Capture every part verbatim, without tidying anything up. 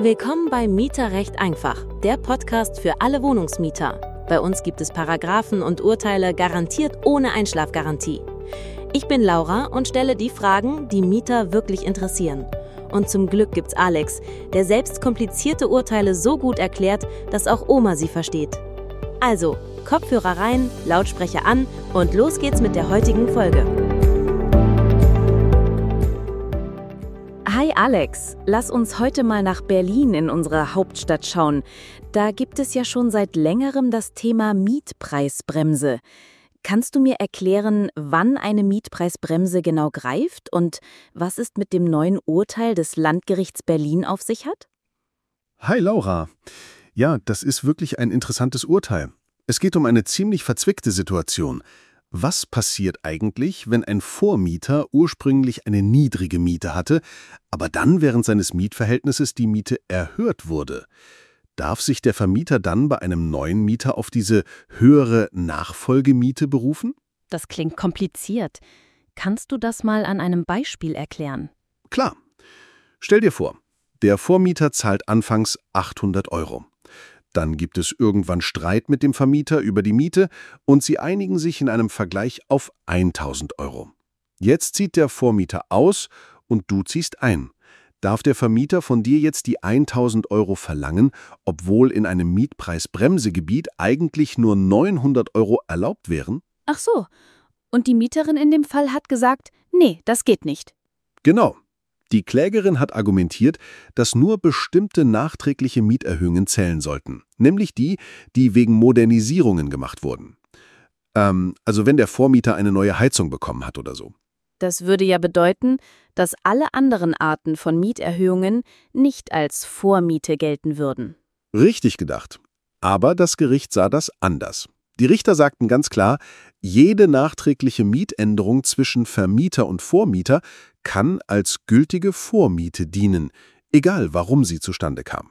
Willkommen bei Mieterrecht einfach, der Podcast für alle Wohnungsmieter. Bei uns gibt es Paragraphen und Urteile garantiert ohne Einschlafgarantie. Ich bin Laura und stelle die Fragen, die Mieter wirklich interessieren. Und zum Glück gibt's Alex, der selbst komplizierte Urteile so gut erklärt, dass auch Oma sie versteht. Also, Kopfhörer rein, Lautsprecher an und los geht's mit der heutigen Folge. Hi Alex, lass uns heute mal nach Berlin in unsere Hauptstadt schauen. Da gibt es ja schon seit längerem das Thema Mietpreisbremse. Kannst du mir erklären, wann eine Mietpreisbremse genau greift und was es mit dem neuen Urteil des Landgerichts Berlin auf sich hat? Hi Laura. Ja, das ist wirklich ein interessantes Urteil. Es geht um eine ziemlich verzwickte Situation. Was passiert eigentlich, wenn ein Vormieter ursprünglich eine niedrige Miete hatte, aber dann während seines Mietverhältnisses die Miete erhöht wurde? Darf sich der Vermieter dann bei einem neuen Mieter auf diese höhere Nachfolgemiete berufen? Das klingt kompliziert. Kannst du das mal an einem Beispiel erklären? Klar. Stell dir vor, der Vormieter zahlt anfangs achthundert Euro. Dann gibt es irgendwann Streit mit dem Vermieter über die Miete und sie einigen sich in einem Vergleich auf tausend Euro. Jetzt zieht der Vormieter aus und du ziehst ein. Darf der Vermieter von dir jetzt die tausend Euro verlangen, obwohl in einem Mietpreisbremsegebiet eigentlich nur neunhundert Euro erlaubt wären? Ach so. Und die Mieterin in dem Fall hat gesagt, nee, das geht nicht. Genau. Die Klägerin hat argumentiert, dass nur bestimmte nachträgliche Mieterhöhungen zählen sollten, nämlich die, die wegen Modernisierungen gemacht wurden. Ähm, also wenn der Vormieter eine neue Heizung bekommen hat oder so. Das würde ja bedeuten, dass alle anderen Arten von Mieterhöhungen nicht als Vormiete gelten würden. Richtig gedacht. Aber das Gericht sah das anders. Die Richter sagten ganz klar, jede nachträgliche Mietänderung zwischen Vermieter und Vormieter kann als gültige Vormiete dienen, egal warum sie zustande kam.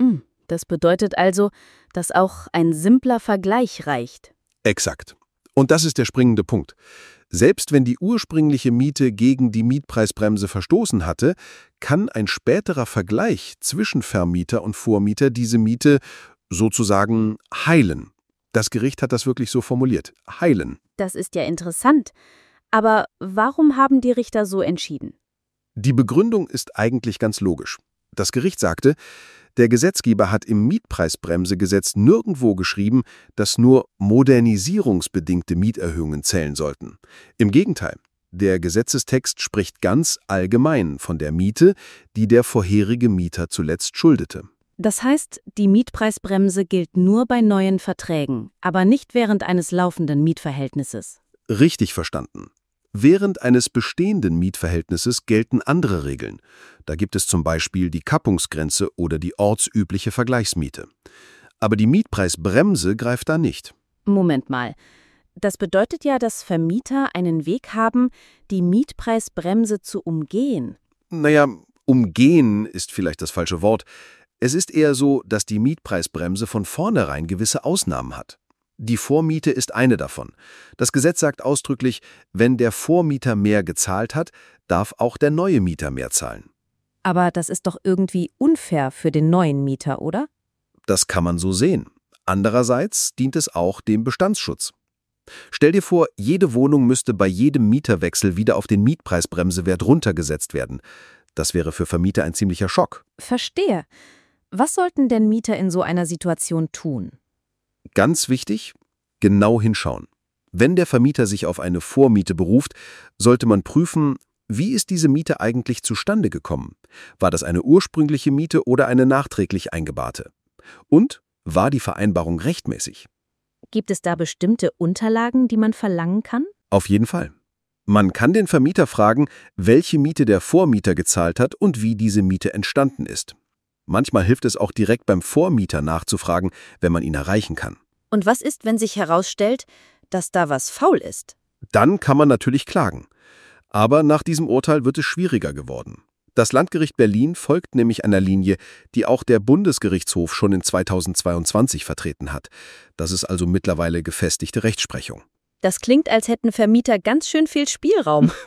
Das bedeutet also, dass auch ein simpler Vergleich reicht. Exakt. Und das ist der springende Punkt. Selbst wenn die ursprüngliche Miete gegen die Mietpreisbremse verstoßen hatte, kann ein späterer Vergleich zwischen Vermieter und Vormieter diese Miete sozusagen heilen. Das Gericht hat das wirklich so formuliert. Heilen. Das ist ja interessant. Aber warum haben die Richter so entschieden? Die Begründung ist eigentlich ganz logisch. Das Gericht sagte, der Gesetzgeber hat im Mietpreisbremsegesetz nirgendwo geschrieben, dass nur modernisierungsbedingte Mieterhöhungen zählen sollten. Im Gegenteil, der Gesetzestext spricht ganz allgemein von der Miete, die der vorherige Mieter zuletzt schuldete. Das heißt, die Mietpreisbremse gilt nur bei neuen Verträgen, aber nicht während eines laufenden Mietverhältnisses. Richtig verstanden. Während eines bestehenden Mietverhältnisses gelten andere Regeln. Da gibt es zum Beispiel die Kappungsgrenze oder die ortsübliche Vergleichsmiete. Aber die Mietpreisbremse greift da nicht. Moment mal. Das bedeutet ja, dass Vermieter einen Weg haben, die Mietpreisbremse zu umgehen. Naja, umgehen ist vielleicht das falsche Wort. Es ist eher so, dass die Mietpreisbremse von vornherein gewisse Ausnahmen hat. Die Vormiete ist eine davon. Das Gesetz sagt ausdrücklich, wenn der Vormieter mehr gezahlt hat, darf auch der neue Mieter mehr zahlen. Aber das ist doch irgendwie unfair für den neuen Mieter, oder? Das kann man so sehen. Andererseits dient es auch dem Bestandsschutz. Stell dir vor, jede Wohnung müsste bei jedem Mieterwechsel wieder auf den Mietpreisbremsewert runtergesetzt werden. Das wäre für Vermieter ein ziemlicher Schock. Verstehe. Was sollten denn Mieter in so einer Situation tun? Ganz wichtig, genau hinschauen. Wenn der Vermieter sich auf eine Vormiete beruft, sollte man prüfen, wie ist diese Miete eigentlich zustande gekommen? War das eine ursprüngliche Miete oder eine nachträglich eingebaute? Und war die Vereinbarung rechtmäßig? Gibt es da bestimmte Unterlagen, die man verlangen kann? Auf jeden Fall. Man kann den Vermieter fragen, welche Miete der Vormieter gezahlt hat und wie diese Miete entstanden ist. Manchmal hilft es auch direkt beim Vormieter nachzufragen, wenn man ihn erreichen kann. Und was ist, wenn sich herausstellt, dass da was faul ist? Dann kann man natürlich klagen. Aber nach diesem Urteil wird es schwieriger geworden. Das Landgericht Berlin folgt nämlich einer Linie, die auch der Bundesgerichtshof schon in zweitausendzweiundzwanzig vertreten hat. Das ist also mittlerweile gefestigte Rechtsprechung. Das klingt, als hätten Vermieter ganz schön viel Spielraum.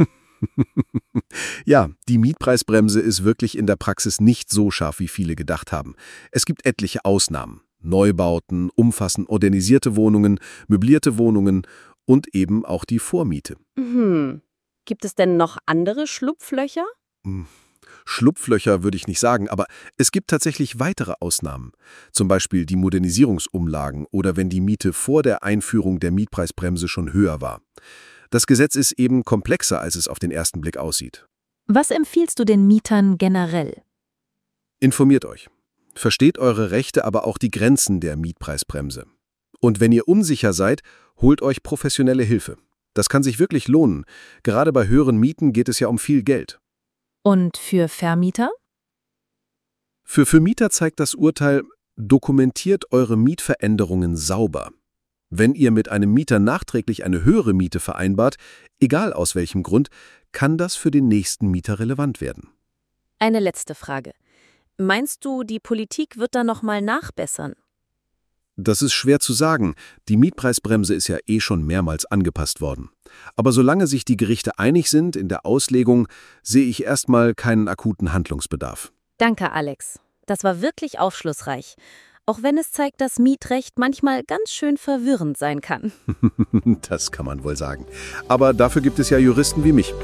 Ja, die Mietpreisbremse ist wirklich in der Praxis nicht so scharf, wie viele gedacht haben. Es gibt etliche Ausnahmen. Neubauten, umfassend modernisierte Wohnungen, möblierte Wohnungen und eben auch die Vormiete. Mhm. Gibt es denn noch andere Schlupflöcher? Hm. Schlupflöcher würde ich nicht sagen, aber es gibt tatsächlich weitere Ausnahmen. Zum Beispiel die Modernisierungsumlagen oder wenn die Miete vor der Einführung der Mietpreisbremse schon höher war. Das Gesetz ist eben komplexer, als es auf den ersten Blick aussieht. Was empfiehlst du den Mietern generell? Informiert euch. Versteht eure Rechte, aber auch die Grenzen der Mietpreisbremse. Und wenn ihr unsicher seid, holt euch professionelle Hilfe. Das kann sich wirklich lohnen. Gerade bei höheren Mieten geht es ja um viel Geld. Und für Vermieter? Für Vermieter zeigt das Urteil, dokumentiert eure Mietveränderungen sauber. Wenn ihr mit einem Mieter nachträglich eine höhere Miete vereinbart, egal aus welchem Grund, kann das für den nächsten Mieter relevant werden. Eine letzte Frage. Meinst du, die Politik wird da nochmal nachbessern? Das ist schwer zu sagen. Die Mietpreisbremse ist ja eh schon mehrmals angepasst worden. Aber solange sich die Gerichte einig sind in der Auslegung, sehe ich erstmal keinen akuten Handlungsbedarf. Danke, Alex. Das war wirklich aufschlussreich. Auch wenn es zeigt, dass Mietrecht manchmal ganz schön verwirrend sein kann. Das kann man wohl sagen. Aber dafür gibt es ja Juristen wie mich.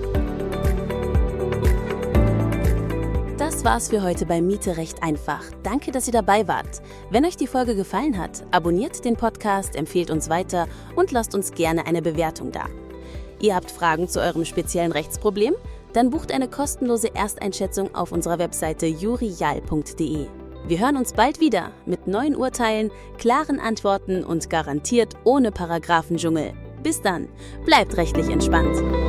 Das war's für heute bei Miete recht einfach. Danke, dass ihr dabei wart. Wenn euch die Folge gefallen hat, abonniert den Podcast, empfehlt uns weiter und lasst uns gerne eine Bewertung da. Ihr habt Fragen zu eurem speziellen Rechtsproblem? Dann bucht eine kostenlose Ersteinschätzung auf unserer Webseite jurial punkt de. Wir hören uns bald wieder mit neuen Urteilen, klaren Antworten und garantiert ohne Paragraphendschungel. Bis dann, bleibt rechtlich entspannt.